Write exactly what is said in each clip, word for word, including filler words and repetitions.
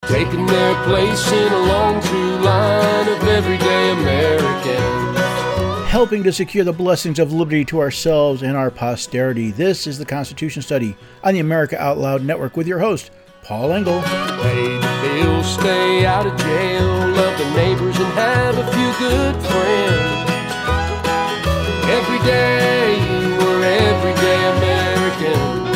taking their place in a long true line of everyday Americans, helping to secure the blessings of liberty to ourselves and our posterity. This is the Constitution Study on the America Out Loud Network with your host, Paul Engel. pay the bills, stay out of jail, love the neighbors and have a few good friends. Every day we're everyday Americans.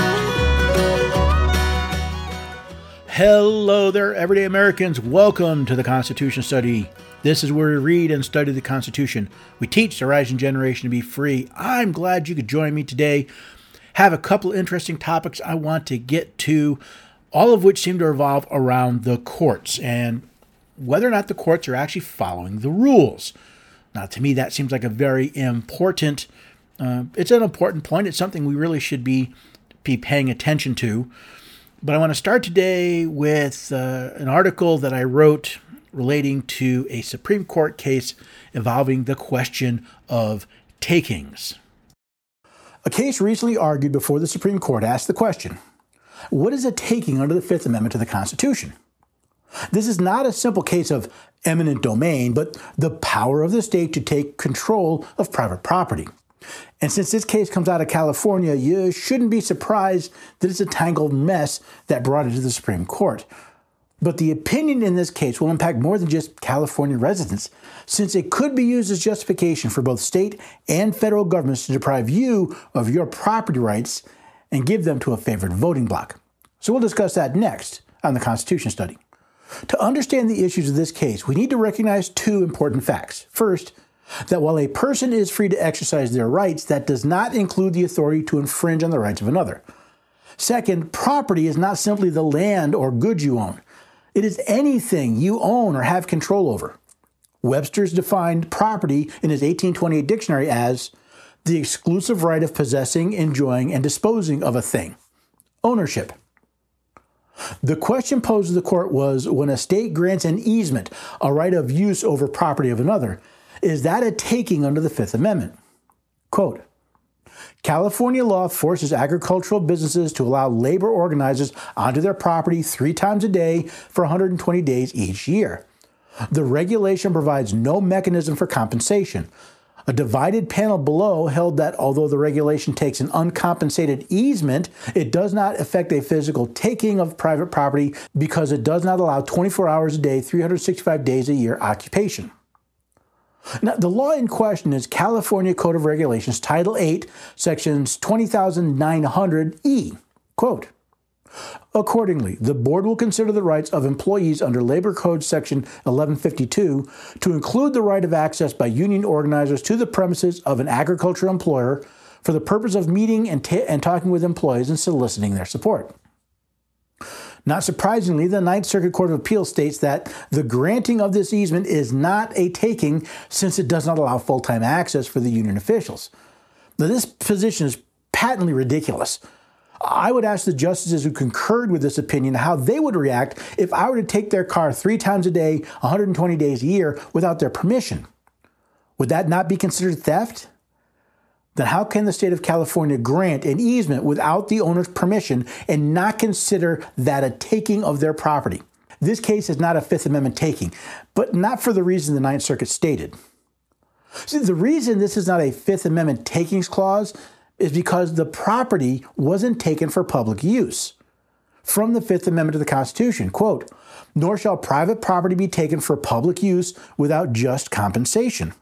Hello there, everyday Americans. Welcome to the Constitution Study. This is where we read and study the Constitution. We teach the rising generation to be free. I'm glad you could join me today. Have a couple interesting topics I want to get to, all of which seem to revolve around the courts and whether or not the courts are actually following the rules. Now, to me, that seems like a very important, uh, it's an important point. It's something we really should be, be paying attention to. But I want to start today with uh, an article that I wrote relating to a Supreme Court case involving the question of takings. A case recently argued before the Supreme Court asked the question, what is a taking under the Fifth Amendment to the Constitution? This is not a simple case of eminent domain, but the power of the state to take control of private property. And since this case comes out of California, you shouldn't be surprised that it's a tangled mess that brought it to the Supreme Court. But the opinion in this case will impact more than just California residents, since it could be used as justification for both state and federal governments to deprive you of your property rights and give them to a favored voting bloc. So we'll discuss that next on the Constitution Study. To understand the issues of this case, we need to recognize two important facts. First, that while a person is free to exercise their rights, that does not include the authority to infringe on the rights of another. Second, property is not simply the land or goods you own. It is anything you own or have control over. Webster's defined property in his eighteen twenty-eight dictionary as the exclusive right of possessing, enjoying, and disposing of a thing. Ownership. The question posed to the court was, when a state grants an easement, a right of use over property of another, is that a taking under the Fifth Amendment? Quote, California law forces agricultural businesses to allow labor organizers onto their property three times a day for one hundred twenty days each year. The regulation provides no mechanism for compensation. A divided panel below held that although the regulation takes an uncompensated easement, it does not affect a physical taking of private property because it does not allow twenty-four hours a day, three hundred sixty-five days a year occupation. Now, the law in question is California Code of Regulations, Title eight, Sections twenty thousand nine hundred E. Quote, accordingly, the board will consider the rights of employees under Labor Code Section eleven fifty-two to include the right of access by union organizers to the premises of an agricultural employer for the purpose of meeting and, ta- and talking with employees and soliciting their support. Not surprisingly, the Ninth Circuit Court of Appeals states that the granting of this easement is not a taking since it does not allow full-time access for the union officials. Now, this position is patently ridiculous. I would ask the justices who concurred with this opinion how they would react if I were to take their car three times a day, one hundred twenty days a year without their permission. Would that not be considered theft? Then how can the state of California grant an easement without the owner's permission and not consider that a taking of their property? This case is not a Fifth Amendment taking, but not for the reason the Ninth Circuit stated. See, the reason this is not a Fifth Amendment takings clause is because the property wasn't taken for public use. From the Fifth Amendment to the Constitution, quote, nor shall private property be taken for public use without just compensation.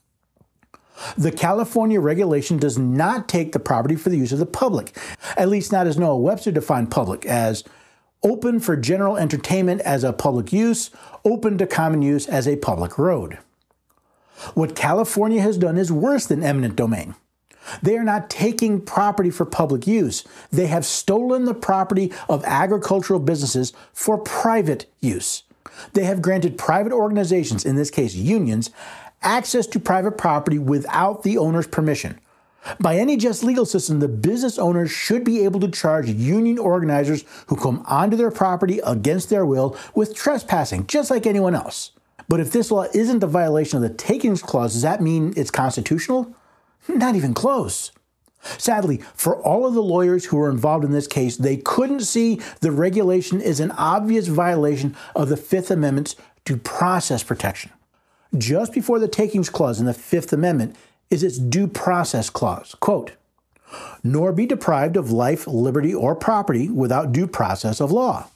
The California regulation does not take the property for the use of the public, at least not as Noah Webster defined public, as open for general entertainment as a public use, open to common use as a public road. What California has done is worse than eminent domain. They are not taking property for public use. They have stolen the property of agricultural businesses for private use. They have granted private organizations, in this case unions, access to private property without the owner's permission. By any just legal system, the business owners should be able to charge union organizers who come onto their property against their will with trespassing, just like anyone else. But if this law isn't a violation of the takings clause, does that mean it's constitutional? Not even close. Sadly, for all of the lawyers who were involved in this case, they couldn't see the regulation as an obvious violation of the Fifth Amendment's due process protection. Just before the takings clause in the Fifth Amendment is its due process clause, quote, "nor be deprived of life, liberty, or property without due process of law."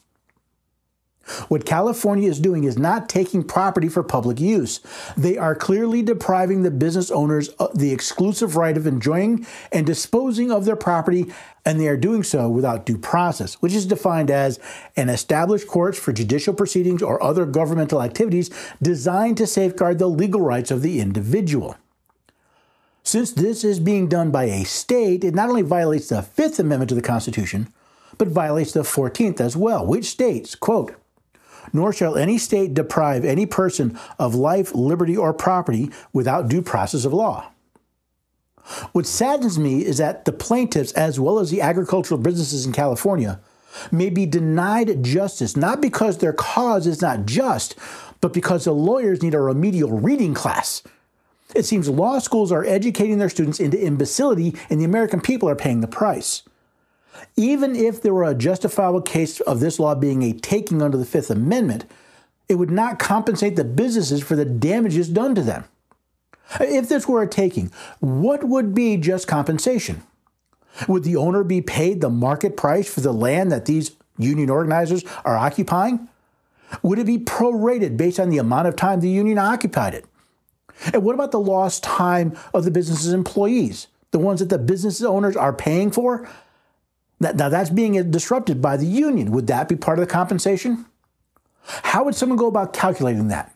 What California is doing is not taking property for public use. They are clearly depriving the business owners of the exclusive right of enjoying and disposing of their property, and they are doing so without due process, which is defined as an established courts for judicial proceedings or other governmental activities designed to safeguard the legal rights of the individual. Since this is being done by a state, it not only violates the Fifth Amendment to the Constitution, but violates the fourteenth as well, which states, quote, "nor shall any state deprive any person of life, liberty, or property without due process of law." What saddens me is that the plaintiffs, as well as the agricultural businesses in California, may be denied justice, not because their cause is not just, but because the lawyers need a remedial reading class. It seems law schools are educating their students into imbecility, and the American people are paying the price. Even if there were a justifiable case of this law being a taking under the Fifth Amendment, it would not compensate the businesses for the damages done to them. If this were a taking, what would be just compensation? Would the owner be paid the market price for the land that these union organizers are occupying? Would it be prorated based on the amount of time the union occupied it? And what about the lost time of the business's employees, the ones that the business owners are paying for? Now that's being disrupted by the union. Would that be part of the compensation? How would someone go about calculating that?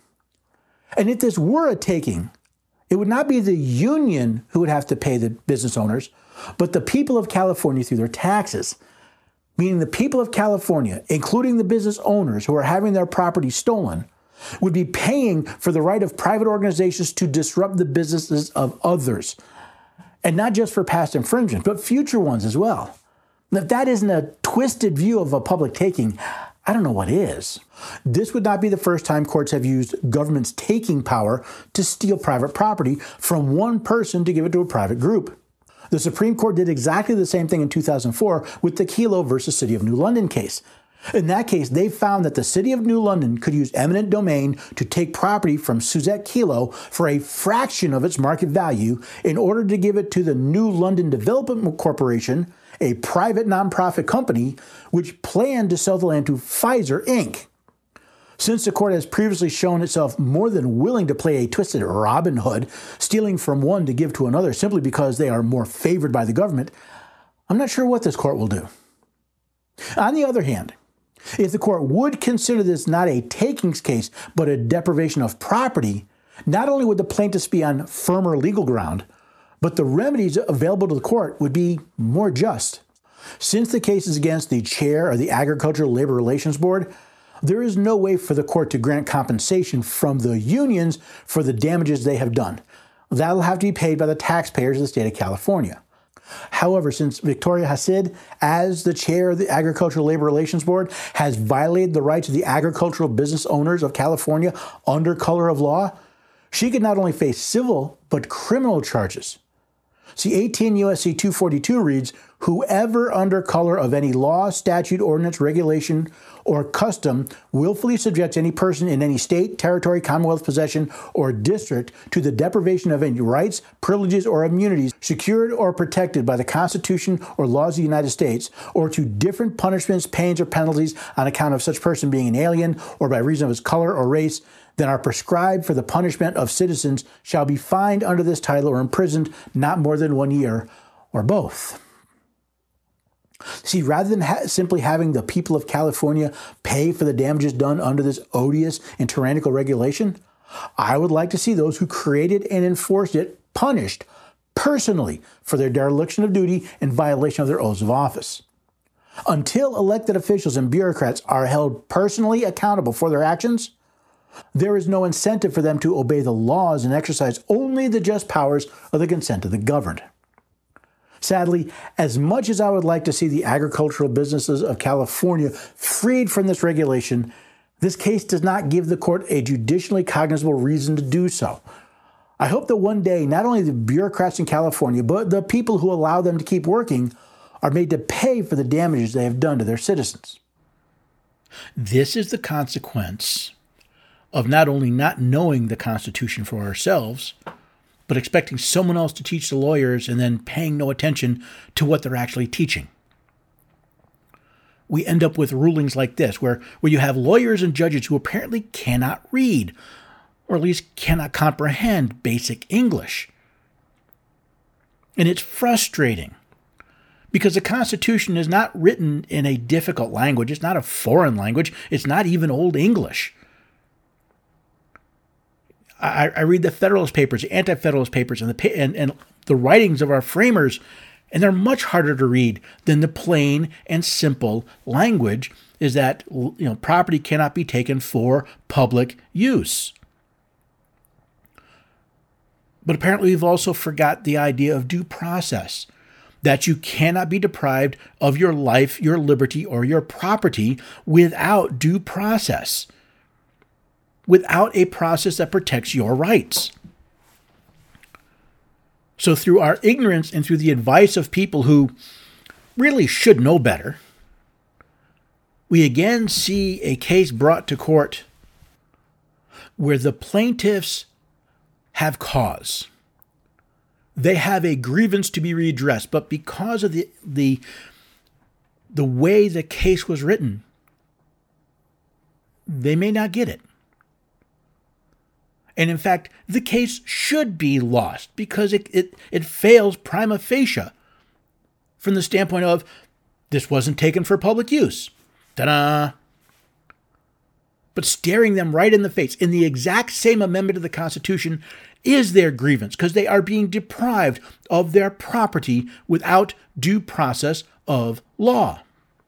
And if this were a taking, it would not be the union who would have to pay the business owners, but the people of California through their taxes. Meaning the people of California, including the business owners who are having their property stolen, would be paying for the right of private organizations to disrupt the businesses of others. And not just for past infringements, but future ones as well. And if that isn't a twisted view of a public taking, I don't know what is. This would not be the first time courts have used government's taking power to steal private property from one person to give it to a private group. The Supreme Court did exactly the same thing in two thousand four with the Kelo versus City of New London case. In that case, they found that the City of New London could use eminent domain to take property from Suzette Kelo for a fraction of its market value in order to give it to the New London Development Corporation, a private nonprofit company, which planned to sell the land to Pfizer, Incorporated. Since the court has previously shown itself more than willing to play a twisted Robin Hood, stealing from one to give to another simply because they are more favored by the government, I'm not sure what this court will do. On the other hand, if the court would consider this not a takings case, but a deprivation of property, not only would the plaintiffs be on firmer legal ground, but the remedies available to the court would be more just. Since the case is against the chair of the Agricultural Labor Relations Board, there is no way for the court to grant compensation from the unions for the damages they have done. That'll have to be paid by the taxpayers of the state of California. However, since Victoria Hasid, as the chair of the Agricultural Labor Relations Board, has violated the rights of the agricultural business owners of California under color of law, she could not only face civil, but criminal charges. See, eighteen U S C two forty-two reads, "Whoever under color of any law, statute, ordinance, regulation, or custom willfully subjects any person in any state, territory, commonwealth, possession, or district to the deprivation of any rights, privileges, or immunities secured or protected by the Constitution or laws of the United States, or to different punishments, pains, or penalties on account of such person being an alien or by reason of his color or race, than are prescribed for the punishment of citizens shall be fined under this title or imprisoned not more than one year, or both." See, rather than ha- simply having the people of California pay for the damages done under this odious and tyrannical regulation, I would like to see those who created and enforced it punished personally for their dereliction of duty and violation of their oaths of office. Until elected officials and bureaucrats are held personally accountable for their actions, there is no incentive for them to obey the laws and exercise only the just powers of the consent of the governed. Sadly, as much as I would like to see the agricultural businesses of California freed from this regulation, this case does not give the court a judicially cognizable reason to do so. I hope that one day, not only the bureaucrats in California, but the people who allow them to keep working are made to pay for the damages they have done to their citizens. This is the consequence of not only not knowing the Constitution for ourselves, but expecting someone else to teach the lawyers and then paying no attention to what they're actually teaching. We end up with rulings like this, where, where you have lawyers and judges who apparently cannot read, or at least cannot comprehend basic English. And it's frustrating, because the Constitution is not written in a difficult language. It's not a foreign language. It's not even Old English. I, I read the Federalist Papers, the Anti-Federalist Papers, and the and, and the writings of our framers, and they're much harder to read than the plain and simple language is that, you know, property cannot be taken for public use. But apparently we've also forgot the idea of due process, that you cannot be deprived of your life, your liberty, or your property without due process, without a process that protects your rights. So through our ignorance and through the advice of people who really should know better, we again see a case brought to court where the plaintiffs have cause. They have a grievance to be redressed, but because of the the, the way the case was written, they may not get it. And in fact, the case should be lost because it, it, it fails prima facie from the standpoint of this wasn't taken for public use. Ta-da! But staring them right in the face in the exact same amendment of the Constitution is their grievance, because they are being deprived of their property without due process of law.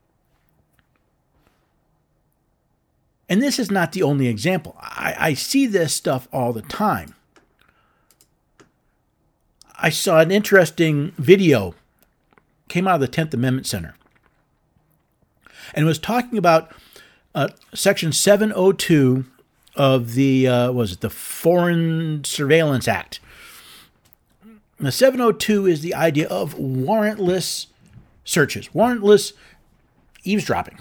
And this is not the only example. I, I see this stuff all the time. I saw an interesting video, came out of the tenth Amendment Center, and it was talking about uh, Section seven oh two of the, uh, was it the Foreign Surveillance Act. The seven oh two is the idea of warrantless searches, warrantless eavesdropping.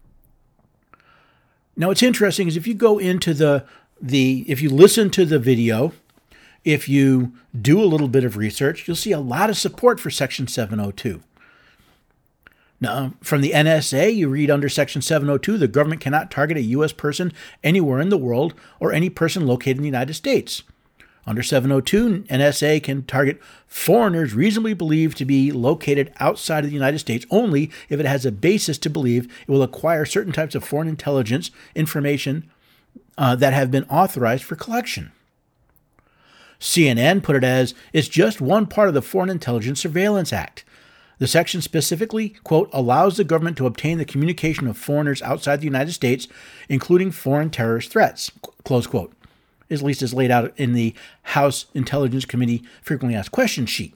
Now, what's interesting is if you go into the, the, if you listen to the video, if you do a little bit of research, you'll see a lot of support for Section seven oh two. Now, from the N S A, you read under Section seven oh two, the government cannot target a U S person anywhere in the world or any person located in the United States. Under seven oh two, N S A can target foreigners reasonably believed to be located outside of the United States only if it has a basis to believe it will acquire certain types of foreign intelligence information uh, that have been authorized for collection. C N N put it as, it's just one part of the Foreign Intelligence Surveillance Act. The section specifically, quote, allows the government to obtain the communication of foreigners outside the United States, including foreign terrorist threats, close quote. At least as laid out in the House Intelligence Committee Frequently Asked Questions sheet.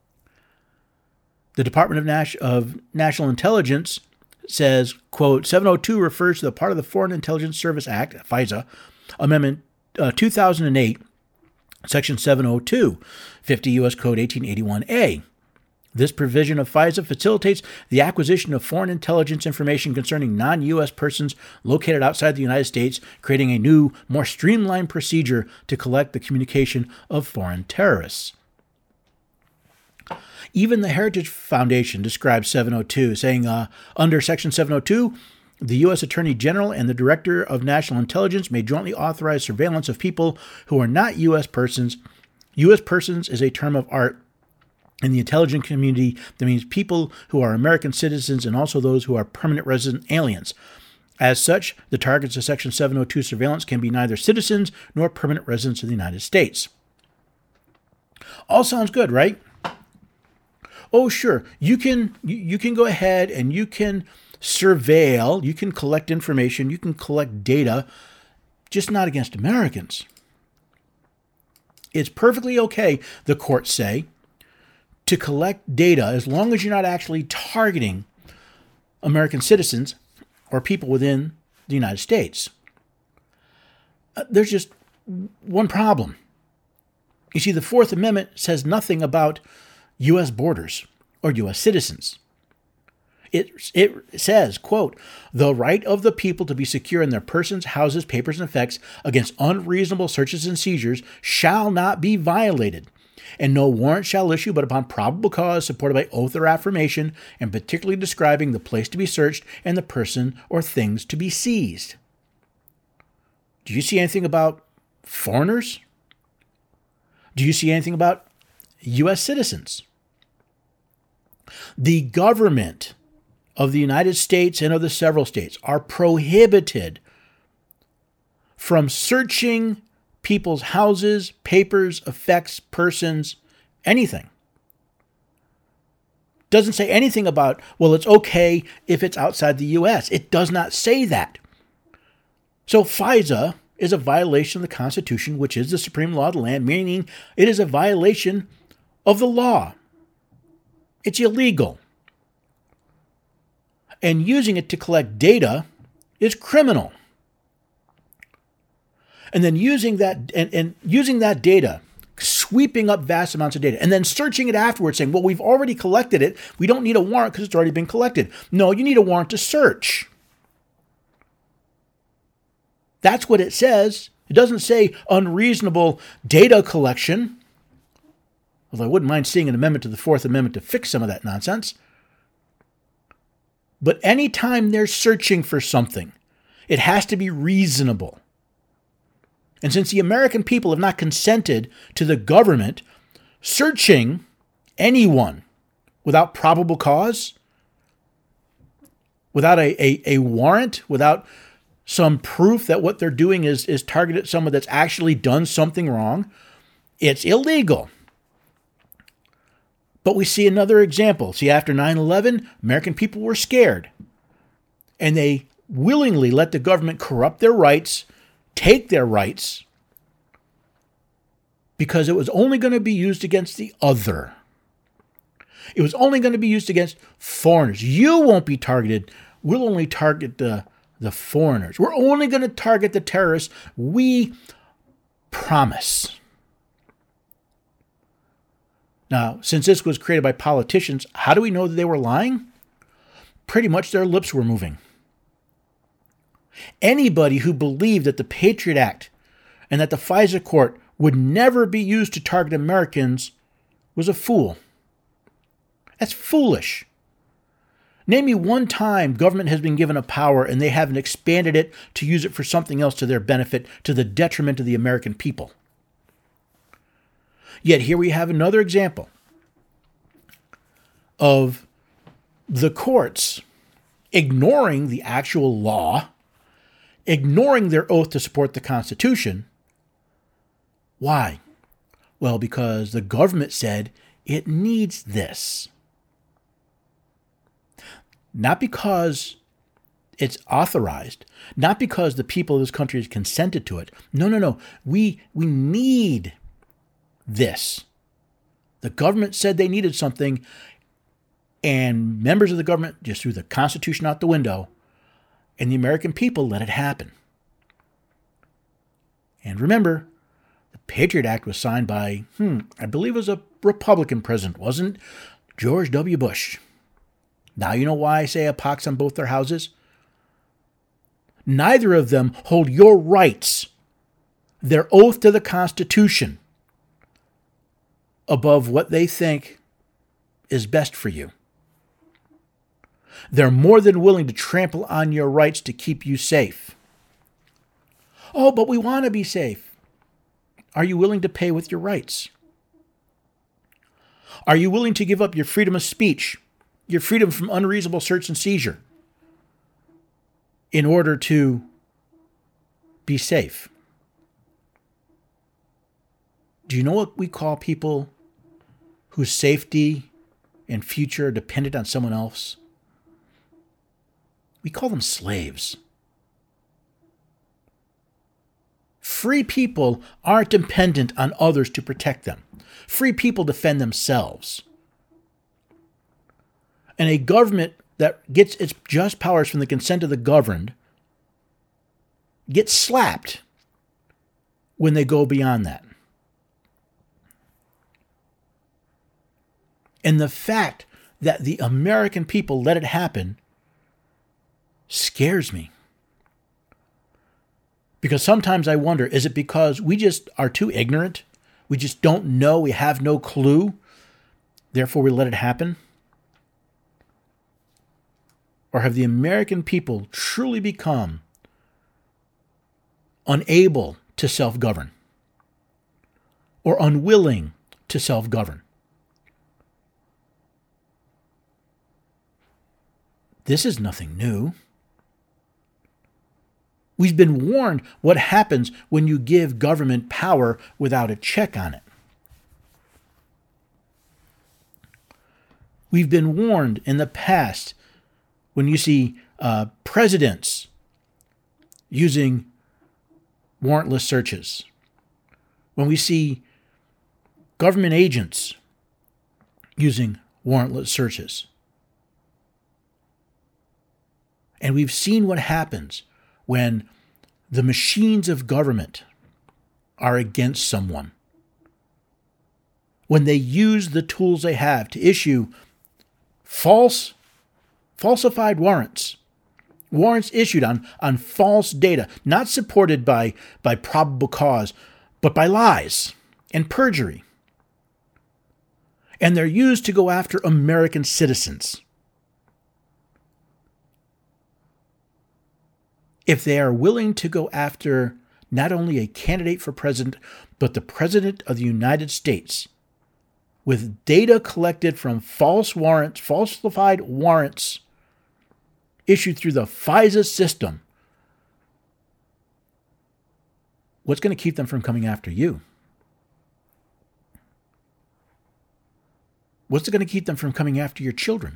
The Department of, Nas- of National Intelligence says, quote, seven oh two refers to the part of the Foreign Intelligence Service Act, FISA, Amendment uh, two thousand eight, Section seven oh two, fifty U S Code eighteen eighty-one A. This provision of FISA facilitates the acquisition of foreign intelligence information concerning non-U S persons located outside the United States, creating a new, more streamlined procedure to collect the communication of foreign terrorists. Even the Heritage Foundation describes seven oh two, saying, uh, under Section seven oh two, the U S Attorney General and the Director of National Intelligence may jointly authorize surveillance of people who are not U S persons. U S persons is a term of art in the intelligence community that means people who are American citizens and also those who are permanent resident aliens. As such, the targets of Section seven oh two surveillance can be neither citizens nor permanent residents of the United States. All sounds good, right? Oh, sure. You can you, you can go ahead and you can surveil, you can collect information, you can collect data, just not against Americans. It's perfectly okay, the courts say, to collect data as long as you're not actually targeting American citizens or people within the United States. Uh, there's just one problem. You see, the Fourth Amendment says nothing about U S borders or U S citizens. It, it says, quote, the right of the people to be secure in their persons, houses, papers, and effects against unreasonable searches and seizures shall not be violated, and no warrant shall issue but upon probable cause supported by oath or affirmation, and particularly describing the place to be searched and the person or things to be seized. Do you see anything about foreigners? Do you see anything about U S citizens? The government of the United States and of the several states are prohibited from searching people's houses, papers, effects, persons, anything. Doesn't say anything about, well, it's okay if it's outside the U S. It does not say that. So FISA is a violation of the Constitution, which is the supreme law of the land, meaning it is a violation of the law. It's illegal. And using it to collect data is criminal. And then using that and, and using that data, sweeping up vast amounts of data, and then searching it afterwards, saying, well, we've already collected it. We don't need a warrant because it's already been collected. No, you need a warrant to search. That's what it says. It doesn't say unreasonable data collection. Although I wouldn't mind seeing an amendment to the Fourth Amendment to fix some of that nonsense. But anytime they're searching for something, it has to be reasonable. And since the American people have not consented to the government searching anyone without probable cause, without a, a, a warrant, without some proof that what they're doing is, is targeted at someone that's actually done something wrong, it's illegal. But we see another example. See, after nine eleven, American people were scared. And they willingly let the government corrupt their rights, take their rights, because it was only going to be used against the other. It was only going to be used against foreigners. You won't be targeted. We'll only target the, the foreigners. We're only going to target the terrorists. We promise. Now, since this was created by politicians, how do we know that they were lying? Pretty much their lips were moving. Anybody who believed that the Patriot Act and that the FISA court would never be used to target Americans was a fool. That's foolish. Name me one time government has been given a power and they haven't expanded it to use it for something else to their benefit, to the detriment of the American people. Yet here we have another example of the courts ignoring the actual law, ignoring their oath to support the Constitution. Why? Well, because the government said it needs this. Not because it's authorized, not because the people of this country has consented to it. No, no, no. We, we need this. The government said they needed something, and members of the government just threw the Constitution out the window, and the American people let it happen. And remember, the Patriot Act was signed by, hmm, I believe it was a Republican president, wasn't George W. Bush. Now you know why I say a pox on both their houses? Neither of them hold your rights, their oath to the Constitution, above what they think is best for you. They're more than willing to trample on your rights to keep you safe. Oh, but we want to be safe. Are you willing to pay with your rights? Are you willing to give up your freedom of speech, your freedom from unreasonable search and seizure, in order to be safe? Do you know what we call people whose safety and future are dependent on someone else? We call them slaves. Free people aren't dependent on others to protect them. Free people defend themselves. And a government that gets its just powers from the consent of the governed gets slapped when they go beyond that. And the fact that the American people let it happen scares me. Because sometimes I wonder, is it because we just are too ignorant? We just don't know, we have no clue, therefore we let it happen? Or have the American people truly become unable to self-govern or unwilling to self-govern? This is nothing new. We've been warned what happens when you give government power without a check on it. We've been warned in the past when you see uh, presidents using warrantless searches, when we see government agents using warrantless searches. And we've seen what happens when the machines of government are against someone, when they use the tools they have to issue false, falsified warrants, warrants issued on, on false data, not supported by, by probable cause, but by lies and perjury. And they're used to go after American citizens. If they are willing to go after not only a candidate for president, but the President of the United States, with data collected from false warrants, falsified warrants issued through the FISA system, what's going to keep them from coming after you? What's going to keep them from coming after your children?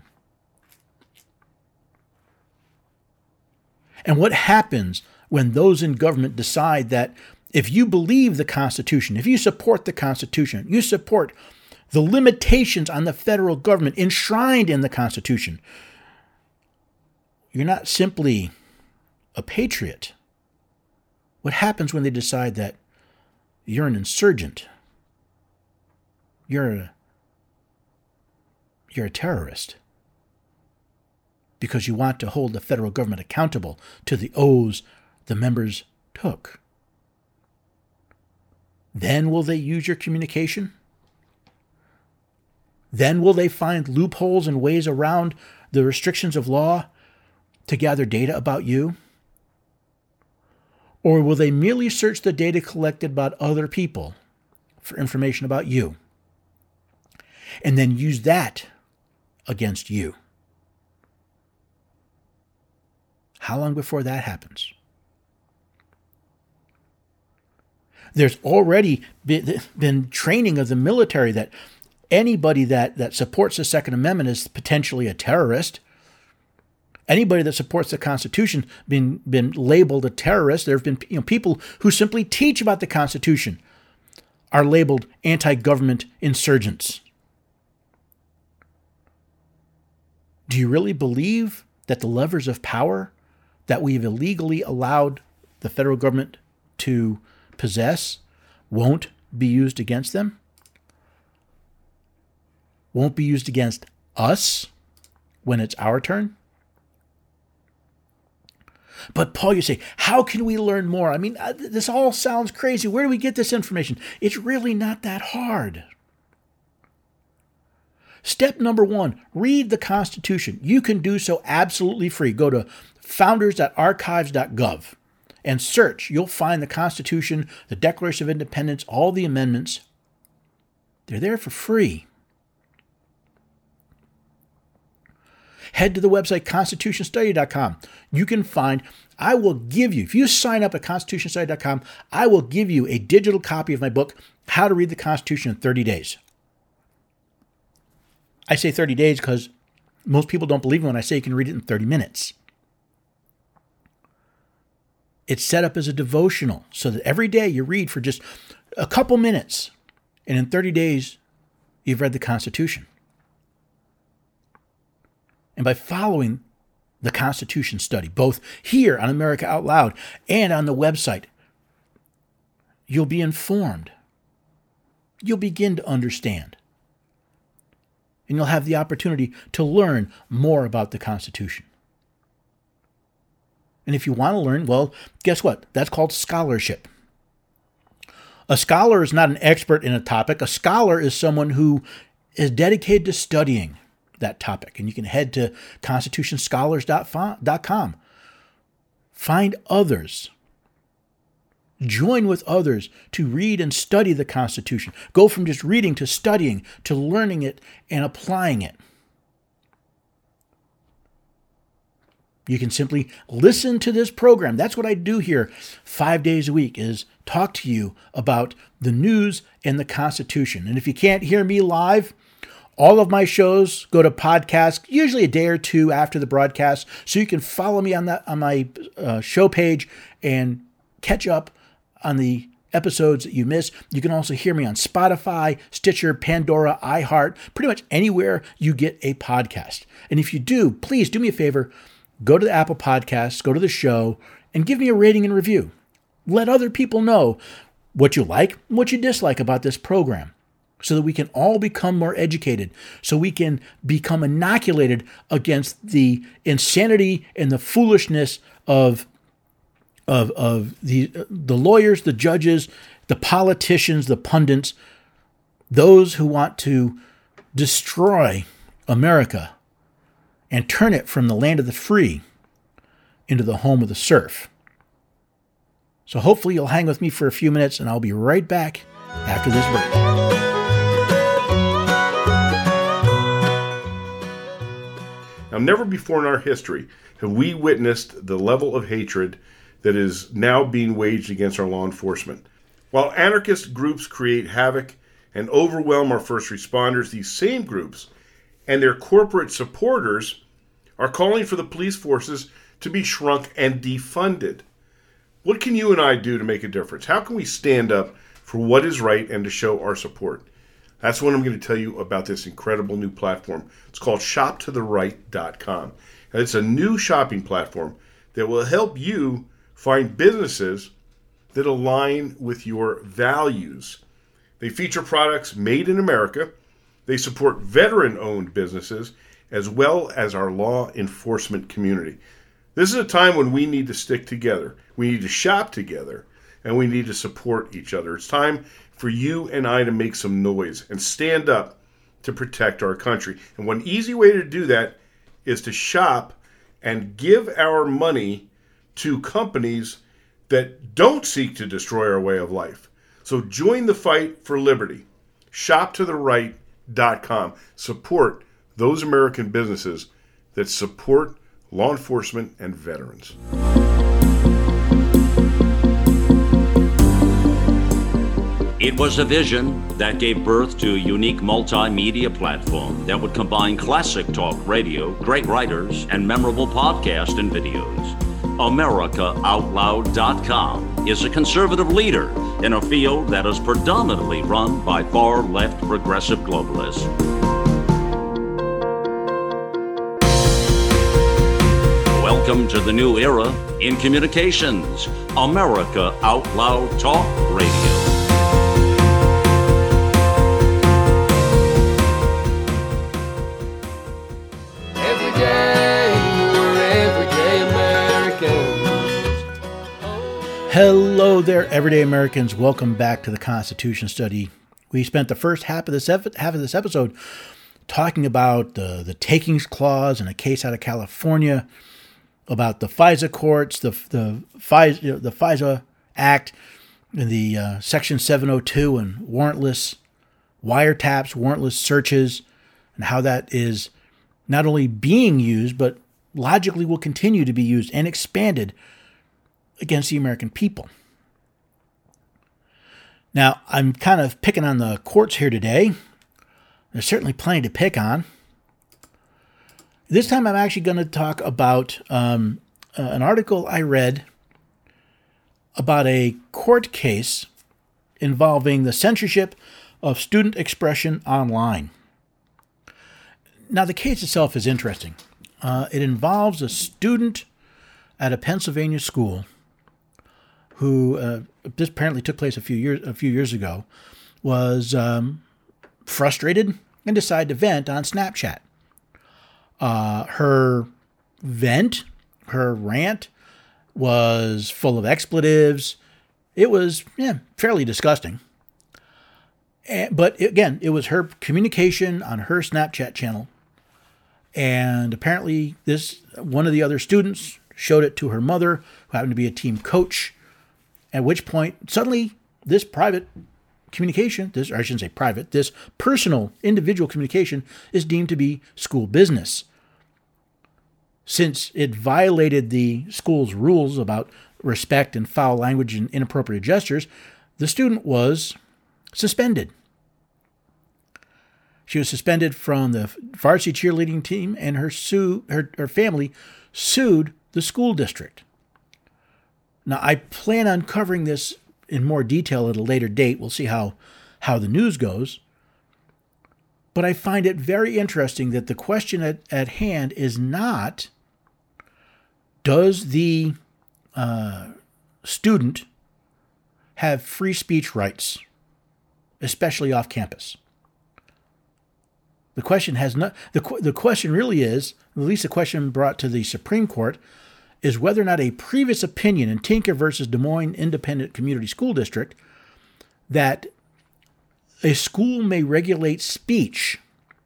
And what happens when those in government decide that if you believe the Constitution, if you support the Constitution, you support the limitations on the federal government enshrined in the Constitution, you're not simply a patriot. What happens when they decide that you're an insurgent? You're a, you're a terrorist. Because you want to hold the federal government accountable to the oaths the members took. Then will they use your communication? Then will they find loopholes and ways around the restrictions of law to gather data about you? Or will they merely search the data collected about other people for information about you and then use that against you? How long before that happens? There's already been, been training of the military that anybody that, that supports the Second Amendment is potentially a terrorist. Anybody that supports the Constitution been been labeled a terrorist. There have been you know, people who simply teach about the Constitution are labeled anti-government insurgents. Do you really believe that the levers of power that we've illegally allowed the federal government to possess won't be used against them? Won't be used against us when it's our turn? But Paul, you say, how can we learn more? I mean, this all sounds crazy. Where do we get this information? It's really not that hard. Step number one, read the Constitution. You can do so absolutely free. Go to founders dot archives dot gov and search. You'll find the Constitution, the Declaration of Independence, all the amendments. They're there for free. Head to the website constitution study dot com. You can find, I will give you, if you sign up at constitution study dot com, I will give you a digital copy of my book, How to Read the Constitution in thirty days. I say thirty days because most people don't believe me when I say you can read it in thirty minutes. It's set up as a devotional so that every day you read for just a couple minutes. And in thirty days, you've read the Constitution. And by following the Constitution study, both here on America Out Loud and on the website, you'll be informed. You'll begin to understand. and you'll have the opportunity to learn more about the Constitution. And if you want to learn, well, guess what? That's called scholarship. A scholar is not an expert in a topic. A scholar is someone who is dedicated to studying that topic. And you can head to constitution scholars dot com. Find others. Join with others to read and study the Constitution. Go from just reading to studying to learning it and applying it. You can simply listen to this program. That's what I do here five days a week, is talk to you about the news and the Constitution. And if you can't hear me live, all of my shows go to podcast, usually a day or two after the broadcast, so you can follow me on that on my uh, show page and catch up on the episodes that you miss. You can also hear me on Spotify, Stitcher, Pandora, iHeart, pretty much anywhere you get a podcast. And if you do, please do me a favor, go to the Apple Podcasts, go to the show, and give me a rating and review. Let other people know what you like, what you dislike about this program, so that we can all become more educated, so we can become inoculated against the insanity and the foolishness of, of, of the, the lawyers, the judges, the politicians, the pundits, those who want to destroy America and turn it from the land of the free into the home of the serf. So hopefully you'll hang with me for a few minutes, and I'll be right back after this break. Now, never before in our history have we witnessed the level of hatred that is now being waged against our law enforcement. While anarchist groups create havoc and overwhelm our first responders, these same groups and their corporate supporters are calling for the police forces to be shrunk and defunded. What can you and I do to make a difference? How can we stand up for what is right and to show our support? That's what I'm going to tell you about this incredible new platform. It's called shop to the right dot com. And it's a new shopping platform that will help you find businesses that align with your values. They feature products made in America. They support veteran-owned businesses as well as our law enforcement community. This is a time when we need to stick together. We need to shop together, and we need to support each other. It's time for you and I to make some noise and stand up to protect our country. And one easy way to do that is to shop and give our money to companies that don't seek to destroy our way of life. So join the fight for liberty. shop to the right dot com. Support those American businesses that support law enforcement and veterans. It was a vision that gave birth to a unique multimedia platform that would combine classic talk radio, great writers, and memorable podcasts and videos. America Out Loud dot com is a conservative leader in a field that is predominantly run by far-left progressive globalists. Welcome to the new era in communications, America Out Loud Talk Radio. Every day, we're everyday Americans. Hello there, everyday Americans. Welcome back to the Constitution Study. We spent the first half of this ep- half of this episode talking about the, the takings clause in a case out of California, about the FISA courts, the the FISA, the FISA Act, and the uh, Section seven oh two and warrantless wiretaps, warrantless searches, and how that is not only being used, but logically will continue to be used and expanded against the American people. Now, I'm kind of picking on the courts here today. There's certainly plenty to pick on. This time I'm actually going to talk about um, uh, an article I read about a court case involving the censorship of student expression online. Now, the case itself is interesting. Uh, it involves a student at a Pennsylvania school who, uh, this apparently took place a few years a few years ago, was um, frustrated and decide to vent on Snapchat. Uh, her vent, her rant, was full of expletives. It was yeah, fairly disgusting. And, but again, it was her communication on her Snapchat channel. And apparently this one of the other students showed it to her mother, who happened to be a team coach, at which point suddenly this private communication, this, or I shouldn't say private, this personal individual communication is deemed to be school business. Since it violated the school's rules about respect and foul language and inappropriate gestures, the student was suspended. She was suspended from the varsity cheerleading team, and her sue her, her family sued the school district. Now, I plan on covering this in more detail at a later date. We'll see how, how the news goes. But I find it very interesting that the question at, at hand is not, does the uh, student have free speech rights, especially off campus? The question has not. The the question really is, at least the question brought to the Supreme Court, is whether or not a previous opinion in Tinker versus Des Moines Independent Community School District that a school may regulate speech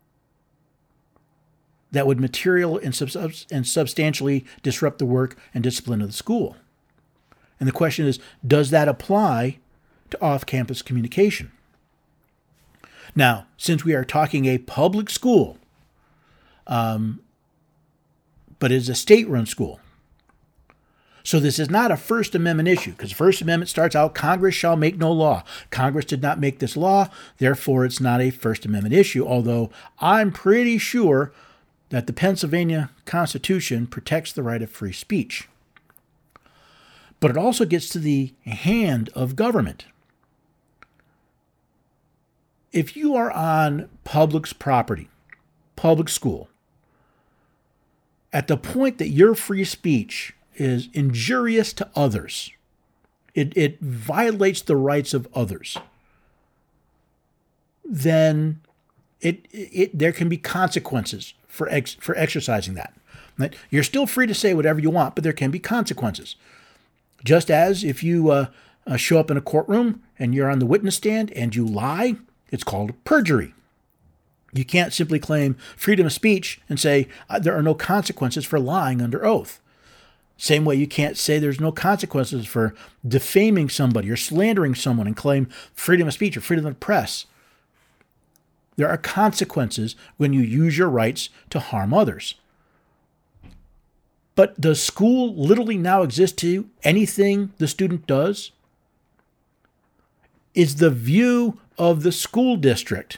that would material and, sub- and substantially disrupt the work and discipline of the school. And the question is, does that apply to off-campus communication? Now, since we are talking a public school, um, but it's a state-run school, so this is not a First Amendment issue, because the First Amendment starts out, Congress shall make no law. Congress did not make this law, therefore it's not a First Amendment issue, although I'm pretty sure that the Pennsylvania Constitution protects the right of free speech. But it also gets to the hand of government. If you are on public's property, public school, at the point that your free speech is injurious to others, it, it violates the rights of others, then it, it there can be consequences for ex, for exercising that. Right? You're still free to say whatever you want, but there can be consequences. Just as if you uh, uh, show up in a courtroom and you're on the witness stand and you lie, it's called perjury. You can't simply claim freedom of speech and say uh, there are no consequences for lying under oath. Same way you can't say there's no consequences for defaming somebody or slandering someone and claim freedom of speech or freedom of the press. There are consequences when you use your rights to harm others. But does school literally now exist to anything the student does? Is the view of the school district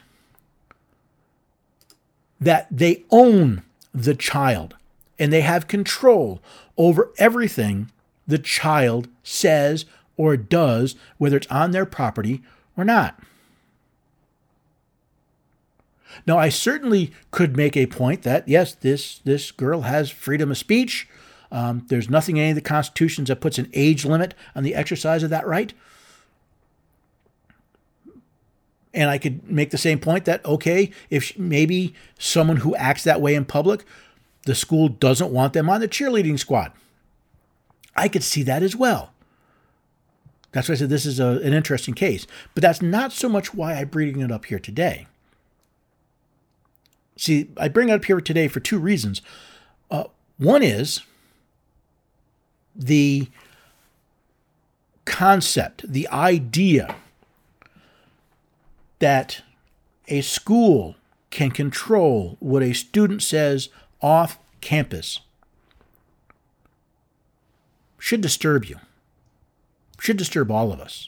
that they own the child and they have control over everything the child says or does, whether it's on their property or not? Now, I certainly could make a point that, yes, this, this girl has freedom of speech. Um, there's nothing in any of the constitutions that puts an age limit on the exercise of that right. And I could make the same point that, okay, if maybe someone who acts that way in public, the school doesn't want them on the cheerleading squad. I could see that as well. That's why I said this is a, an interesting case. But that's not so much why I'm bringing it up here today. See, I bring it up here today for two reasons. Uh, one is the concept, the idea that a school can control what a student says off campus should disturb you, should disturb all of us.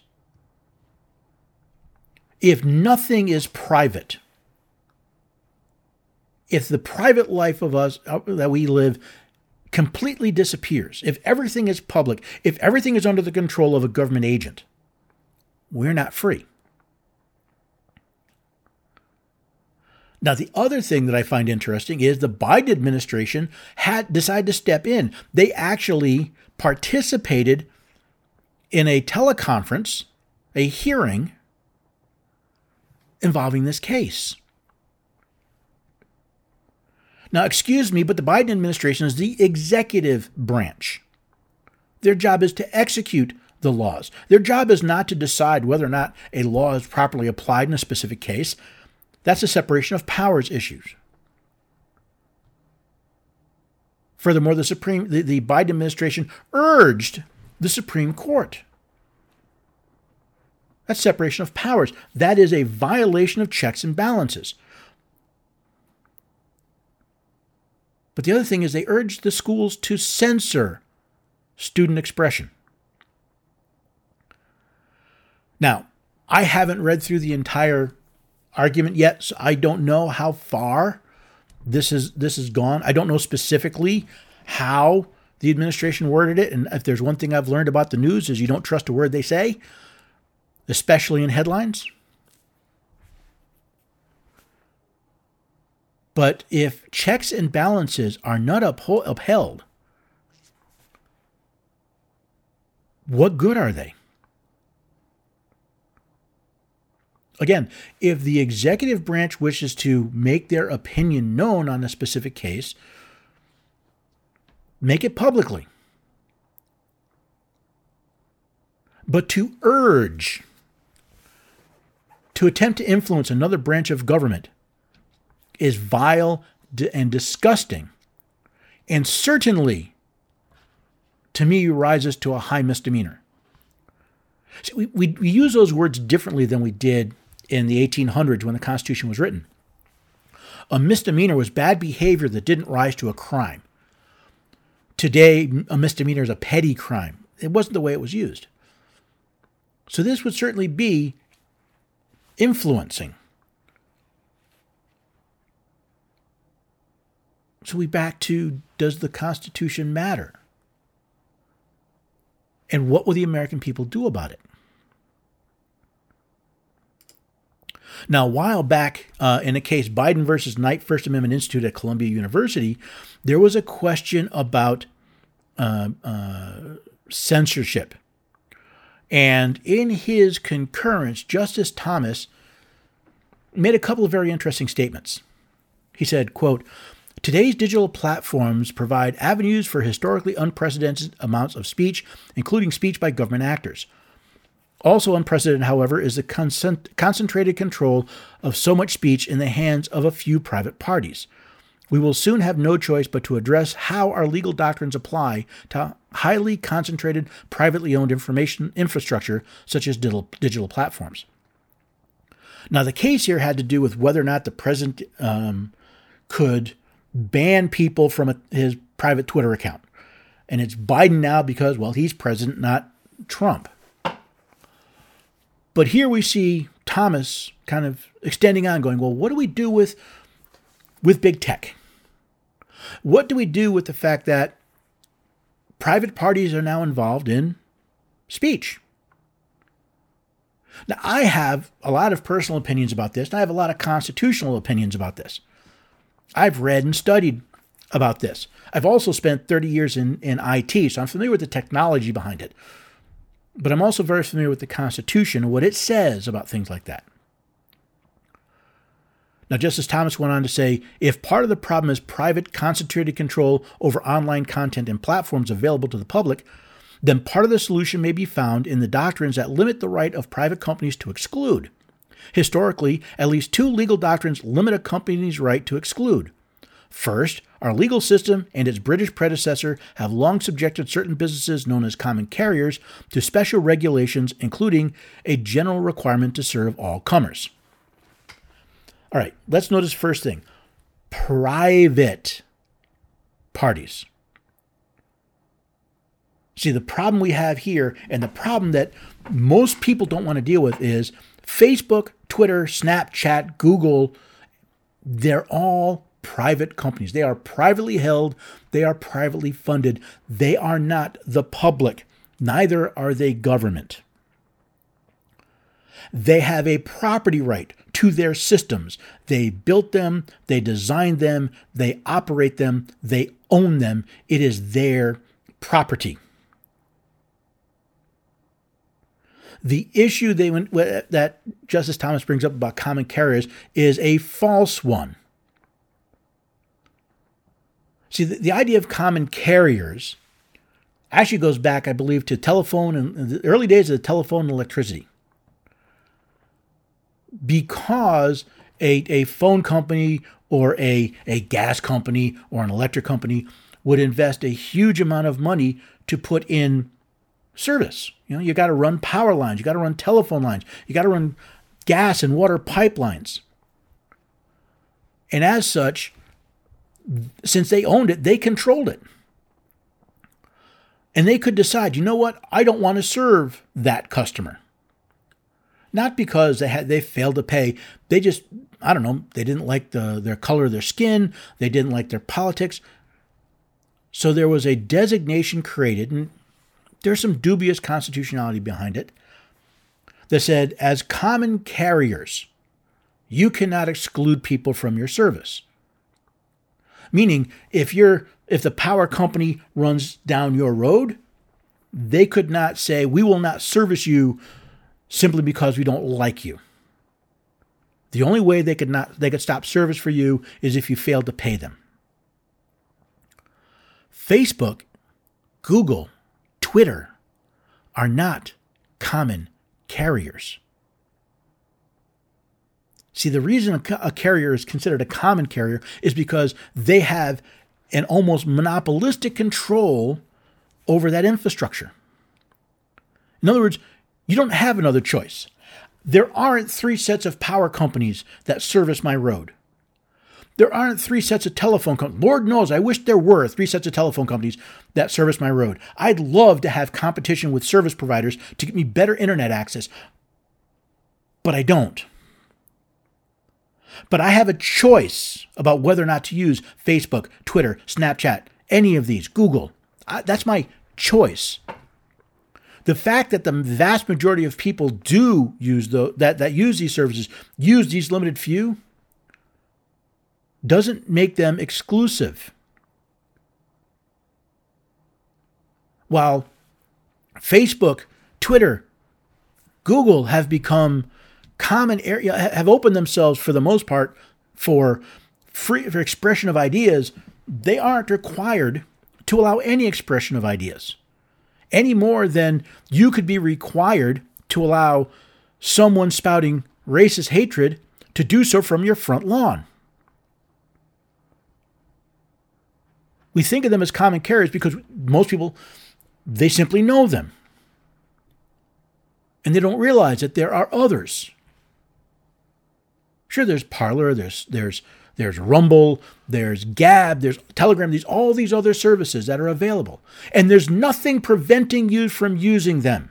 If nothing is private, if the private life of us that we live completely disappears, if everything is public, if everything is under the control of a government agent, we're not free. Now, the other thing that I find interesting is the Biden administration had decided to step in. They actually participated in a teleconference, a hearing involving this case. Now, excuse me, but the Biden administration is the executive branch. Their job is to execute the laws. Their job is not to decide whether or not a law is properly applied in a specific case. That's a separation of powers issues. Furthermore, the Supreme, the, the Biden administration urged the Supreme Court. That's separation of powers. That is a violation of checks and balances. But the other thing is they urged the schools to censor student expression. Now, I haven't read through the entire argument yet, so I don't know how far this is this has gone. I don't know specifically how the administration worded it, and if there's one thing I've learned about the news is you don't trust a word they say, especially in headlines. But if checks and balances are not upho- upheld, what good are they? Again, if the executive branch wishes to make their opinion known on a specific case, make it publicly. But to urge, to attempt to influence another branch of government is vile and disgusting, and certainly, to me, rises to a high misdemeanor. See, we, we, we use those words differently than we did in the eighteen hundreds when the Constitution was written. A misdemeanor was bad behavior that didn't rise to a crime. Today, a misdemeanor is a petty crime. It wasn't the way it was used. So this would certainly be influencing. So we back to, does the Constitution matter? And what will the American people do about it? Now, a while back, uh, in a case, Biden versus Knight First Amendment Institute at Columbia University, there was a question about uh, uh, censorship. And in his concurrence, Justice Thomas made a couple of very interesting statements. He said, quote, "Today's digital platforms provide avenues for historically unprecedented amounts of speech, including speech by government actors. Also unprecedented, however, is the concent- concentrated control of so much speech in the hands of a few private parties. We will soon have no choice but to address how our legal doctrines apply to highly concentrated, privately owned information infrastructure such as digital, digital platforms." Now, the case here had to do with whether or not the president um, could ban people from a, his private Twitter account. And it's Biden now because, well, he's president, not Trump. But here we see Thomas kind of extending on, going, well, what do we do with, with big tech? What do we do with the fact that private parties are now involved in speech? Now, I have a lot of personal opinions about this, and I have a lot of constitutional opinions about this. I've read and studied about this. I've also spent thirty years in, in I T, so I'm familiar with the technology behind it. But I'm also very familiar with the Constitution and what it says about things like that. Now, Justice Thomas went on to say, if part of the problem is private concentrated control over online content and platforms available to the public, then part of the solution may be found in the doctrines that limit the right of private companies to exclude. Historically, at least two legal doctrines limit a company's right to exclude. First, our legal system and its British predecessor have long subjected certain businesses known as common carriers to special regulations, including a general requirement to serve all comers. All right, let's notice first thing. Private parties. See, the problem we have here, and the problem that most people don't want to deal with, is Facebook, Twitter, Snapchat, Google, they're all private companies. They are privately held. They are privately funded. They are not the public. Neither are they government. They have a property right to their systems. They built them. They designed them. They operate them. They own them. It is their property. The issue they went, that Justice Thomas brings up about common carriers is a false one. See, the, the idea of common carriers actually goes back, I believe, to telephone and the early days of the telephone and electricity. Because a, a phone company or a, a gas company or an electric company would invest a huge amount of money to put in service. You know, you got to run power lines, you got to run telephone lines, you got to run gas and water pipelines. And as such, since they owned it, they controlled it. And they could decide, you know what, I don't want to serve that customer. Not because they had they failed to pay. They just, I don't know, they didn't like the their color of their skin. They didn't like their politics. So there was a designation created, and there's some dubious constitutionality behind it, that said, as common carriers, you cannot exclude people from your service. Meaning, if you're if the power company runs down your road, they could not say, we will not service you simply because we don't like you. The only way they could not they could stop service for you is if you failed to pay them. Facebook, Google, Twitter are not common carriers. See, the reason a, a carrier is considered a common carrier is because they have an almost monopolistic control over that infrastructure. In other words, you don't have another choice. There aren't three sets of power companies that service my road. There aren't three sets of telephone companies. Lord knows, I wish there were three sets of telephone companies that service my road. I'd love to have competition with service providers to get me better internet access, but I don't. But I have a choice about whether or not to use Facebook, Twitter, Snapchat, any of these, Google. I, that's my choice. The fact that the vast majority of people do use the, that, that use these services, use these limited few, doesn't make them exclusive. While Facebook, Twitter, Google have become common area, have opened themselves for the most part for free for expression of ideas, they aren't required to allow any expression of ideas any more than you could be required to allow someone spouting racist hatred to do so from your front lawn. We think of them as common carriers because most people, they simply know them. And they don't realize that there are others. Sure, there's Parler, there's there's there's Rumble, there's Gab, there's Telegram, these all these other services that are available. And there's nothing preventing you from using them.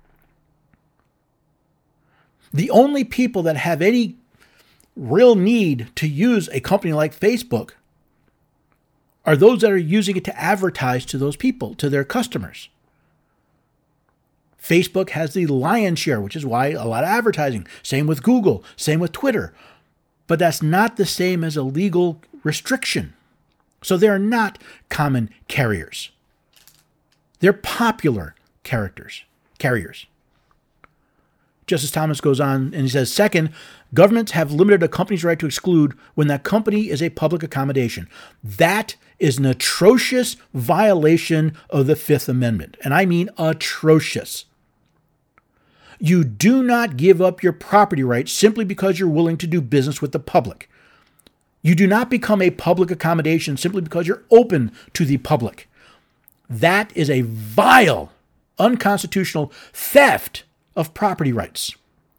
The only people that have any real need to use a company like Facebook are those that are using it to advertise to those people, to their customers. Facebook has the lion's share, which is why a lot of advertising. Same with Google, same with Twitter. But that's not the same as a legal restriction. So they're not common carriers. They're popular characters, carriers. Justice Thomas goes on and he says, second, governments have limited a company's right to exclude when that company is a public accommodation. That is an atrocious violation of the Fifth Amendment. And I mean atrocious. You do not give up your property rights simply because you're willing to do business with the public. You do not become a public accommodation simply because you're open to the public. That is a vile, unconstitutional theft of property rights.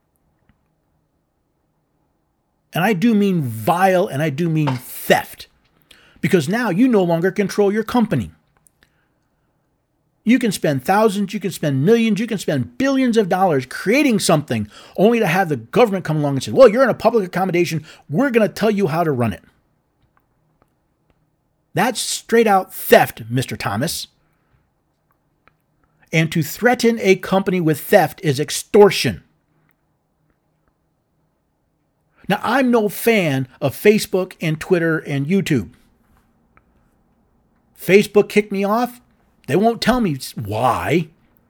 And I do mean vile and I do mean theft. Because now you no longer control your company. You can spend thousands, you can spend millions, you can spend billions of dollars creating something only to have the government come along and say, well, you're in a public accommodation, we're going to tell you how to run it. That's straight out theft, Mister Thomas. And to threaten a company with theft is extortion. Now, I'm no fan of Facebook and Twitter and YouTube. Facebook kicked me off. They won't tell me why.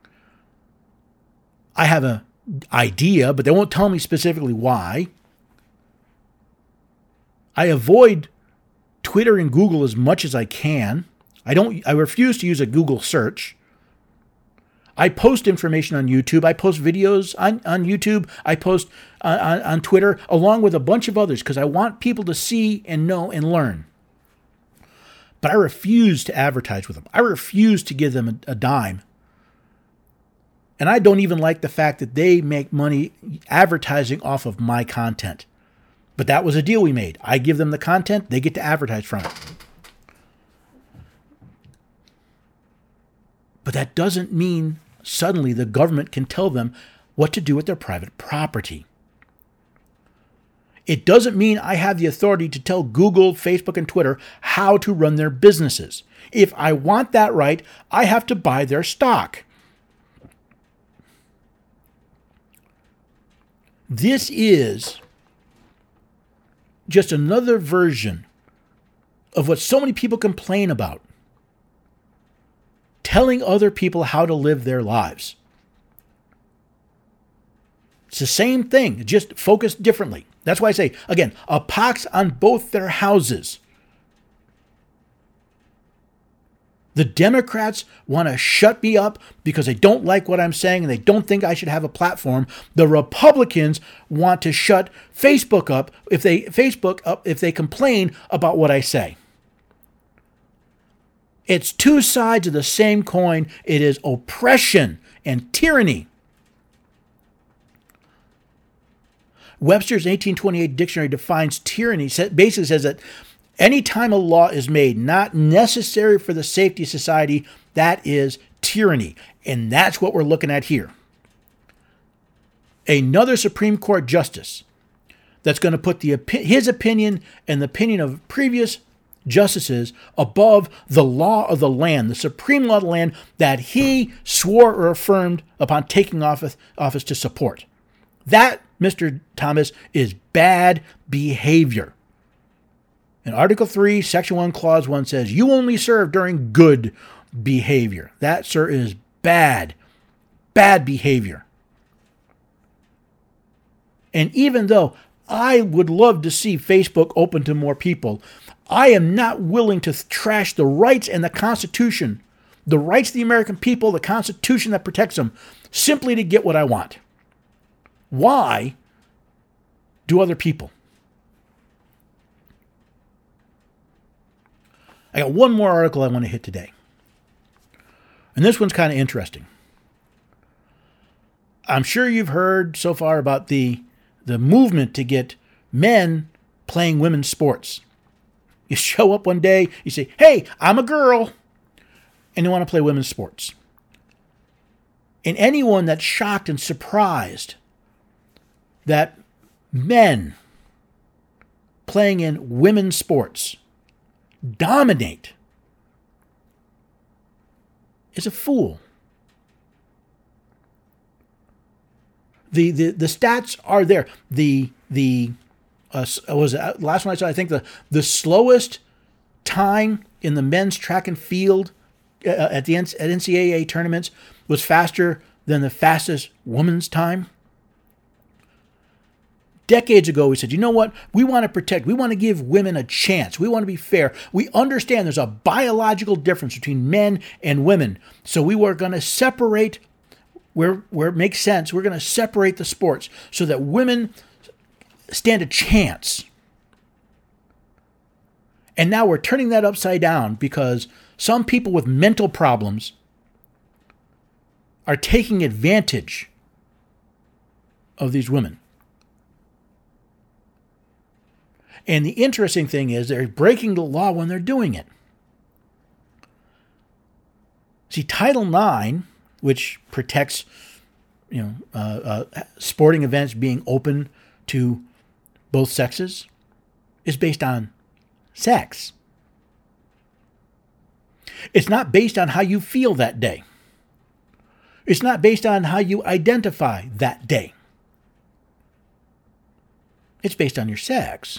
I have an idea, but they won't tell me specifically why. I avoid Twitter and Google as much as I can. I don't. I refuse to use a Google search. I post information on YouTube. I post videos on, on YouTube. I post on, on, on Twitter, along with a bunch of others, because I want people to see and know and learn. But I refuse to advertise with them. I refuse to give them a, a dime. And I don't even like the fact that they make money advertising off of my content. But that was a deal we made. I give them the content, they get to advertise from it. But that doesn't mean suddenly the government can tell them what to do with their private property. It doesn't mean I have the authority to tell Google, Facebook, and Twitter how to run their businesses. If I want that right, I have to buy their stock. This is just another version of what so many people complain about. Telling other people how to live their lives. It's the same thing, just focused differently. That's why I say, again, a pox on both their houses. The Democrats want to shut me up because they don't like what I'm saying and they don't think I should have a platform. The Republicans want to shut Facebook up if they Facebook up if they complain about what I say. It's two sides of the same coin. It is oppression and tyranny. Webster's eighteen twenty-eight dictionary defines tyranny, basically says that any time a law is made not necessary for the safety of society, that is tyranny. And that's what we're looking at here. Another Supreme Court justice that's going to put the his opinion and the opinion of previous justices above the law of the land, the supreme law of the land that he swore or affirmed upon taking office, office to support. That, Mister Thomas, is bad behavior. In Article three, Section one, Clause one says, you only serve during good behavior. That, sir, is bad, bad behavior. And even though I would love to see Facebook open to more people, I am not willing to trash the rights and the Constitution, the rights of the American people, the Constitution that protects them, simply to get what I want. Why do other people? I got one more article I want to hit today. And this one's kind of interesting. I'm sure you've heard so far about the, the movement to get men playing women's sports. You show up one day, you say, hey, I'm a girl, and you want to play women's sports. And anyone that's shocked and surprised that men playing in women's sports dominate is a fool. The, the, the stats are there. The, the Uh, was it, last one I saw, I think the, the slowest time in the men's track and field uh, at the at N C double A tournaments was faster than the fastest women's time. Decades ago, we said, you know what? We want to protect. We want to give women a chance. We want to be fair. We understand there's a biological difference between men and women. So we were going to separate where, where it makes sense. We're going to separate the sports so that women stand a chance. And now we're turning that upside down because some people with mental problems are taking advantage of these women. And the interesting thing is they're breaking the law when they're doing it. See, Title nine, which protects, you know, uh, uh, sporting events being open to both sexes, is based on sex. It's not based on how you feel that day. It's not based on how you identify that day. It's based on your sex.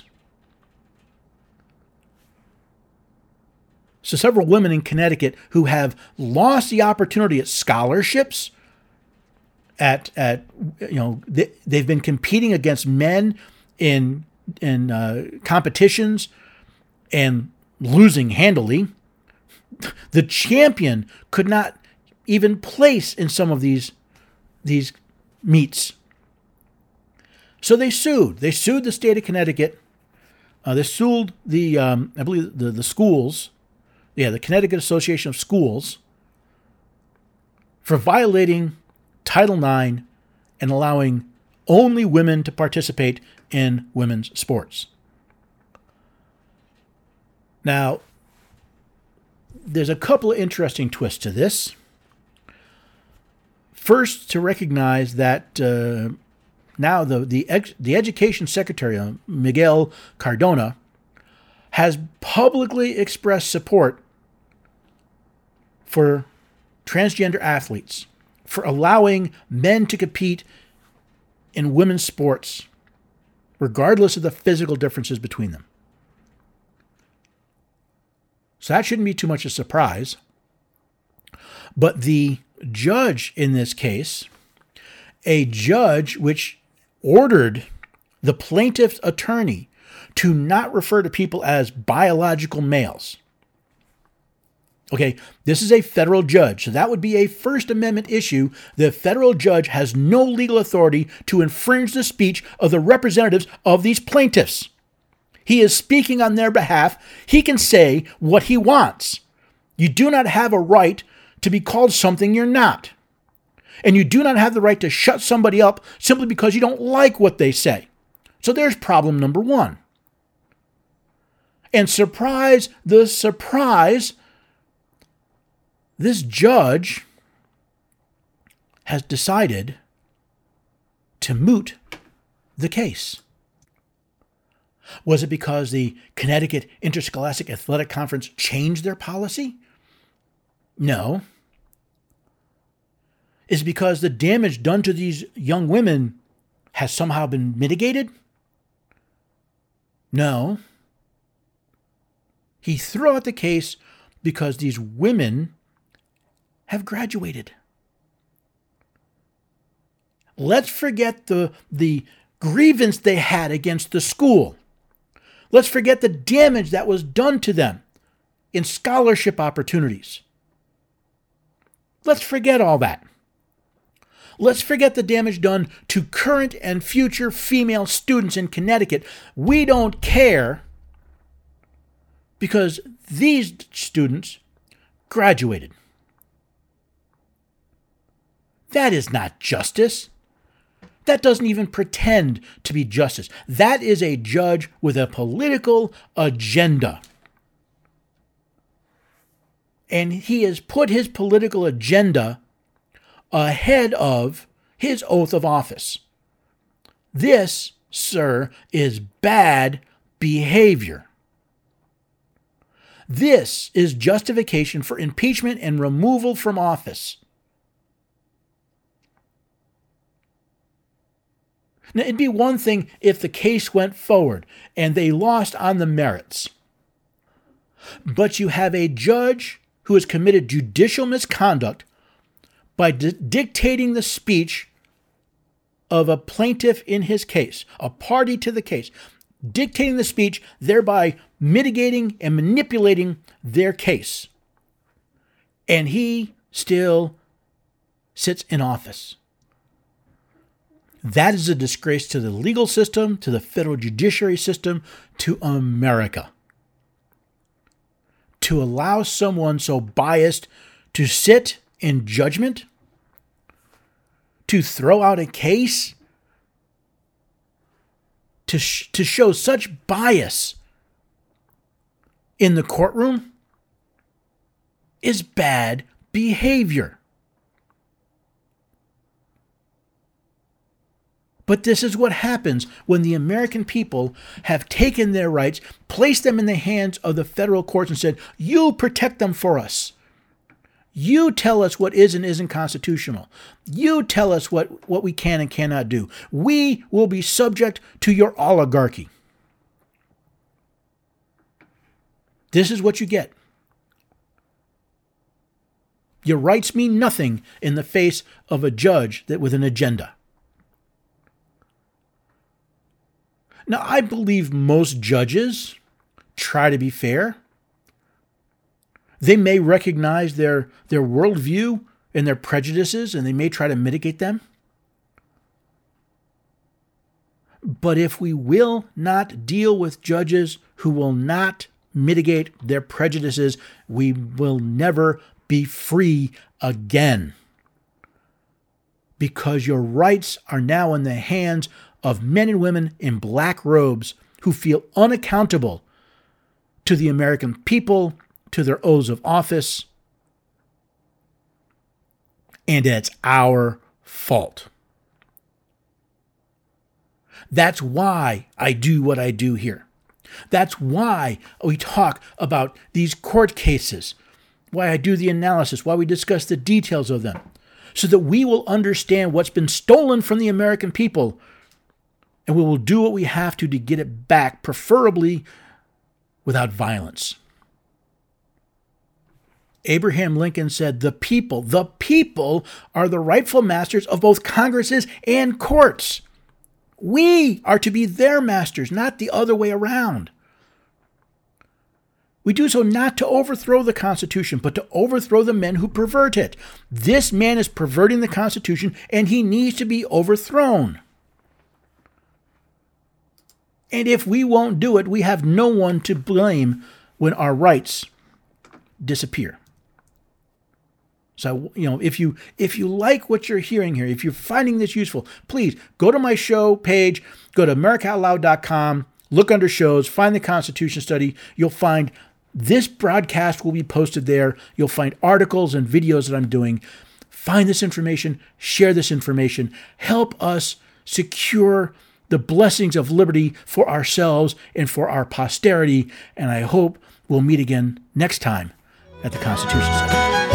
So several women in Connecticut who have lost the opportunity at scholarships, at at you know they, they've been competing against men in in uh, competitions and losing handily, the champion could not even place in some of these, these meets. So they sued. They sued the state of Connecticut. Uh, they sued the, um, I believe, the, the schools, yeah, the Connecticut Association of Schools, for violating Title nine and allowing only women to participate in women's sports. Now, there's a couple of interesting twists to this. First, to recognize that uh, now the the, ex, the Education Secretary, uh, Miguel Cardona, has publicly expressed support for transgender athletes, for allowing men to compete in women's sports, regardless of the physical differences between them. So that shouldn't be too much of a surprise. But the judge in this case, a judge which ordered the plaintiff's attorney to not refer to people as biological males. Okay, this is a federal judge, so that would be a First Amendment issue. The federal judge has no legal authority to infringe the speech of the representatives of these plaintiffs. He is speaking on their behalf. He can say what he wants. You do not have a right to be called something you're not. And you do not have the right to shut somebody up simply because you don't like what they say. So there's problem number one. And surprise the surprise, this judge has decided to moot the case. Was it because the Connecticut Interscholastic Athletic Conference changed their policy? No. Is it because the damage done to these young women has somehow been mitigated? No. He threw out the case because these women have graduated. Let's forget the, the grievance they had against the school. Let's forget the damage that was done to them in scholarship opportunities. Let's forget all that. Let's forget the damage done to current and future female students in Connecticut. We don't care because these students graduated. That is not justice. That doesn't even pretend to be justice. That is a judge with a political agenda. And he has put his political agenda ahead of his oath of office. This, sir, is bad behavior. This is justification for impeachment and removal from office. Now, it'd be one thing if the case went forward and they lost on the merits. But you have a judge who has committed judicial misconduct by di- dictating the speech of a plaintiff in his case, a party to the case, dictating the speech, thereby mitigating and manipulating their case. And he still sits in office. That is a disgrace to the legal system, to the federal judiciary system, to America. To allow someone so biased to sit in judgment, to throw out a case, to, sh- to show such bias in the courtroom is bad behavior. But this is what happens when the American people have taken their rights, placed them in the hands of the federal courts and said, you protect them for us. You tell us what is and isn't constitutional. You tell us what, what we can and cannot do. We will be subject to your oligarchy. This is what you get. Your rights mean nothing in the face of a judge that with an agenda. Now, I believe most judges try to be fair. They may recognize their, their worldview and their prejudices, and they may try to mitigate them. But if we will not deal with judges who will not mitigate their prejudices, we will never be free again. Because your rights are now in the hands of men and women in black robes who feel unaccountable to the American people, to their oaths of office, and it's our fault. That's why I do what I do here. That's why we talk about these court cases, why I do the analysis, why we discuss the details of them, so that we will understand what's been stolen from the American people, and we will do what we have to to get it back, preferably without violence. Abraham Lincoln said, the people, the people are the rightful masters of both Congresses and courts. We are to be their masters, not the other way around. We do so not to overthrow the Constitution, but to overthrow the men who pervert it. This man is perverting the Constitution, and he needs to be overthrown. And if we won't do it, we have no one to blame when our rights disappear. So, you know, if you if you like what you're hearing here, if you're finding this useful, please go to my show page, go to America Out Loud dot com, look under shows, find the Constitution Study. You'll find this broadcast will be posted there. You'll find articles and videos that I'm doing. Find this information, share this information, help us secure the blessings of liberty for ourselves and for our posterity. And I hope we'll meet again next time at the Constitution Study.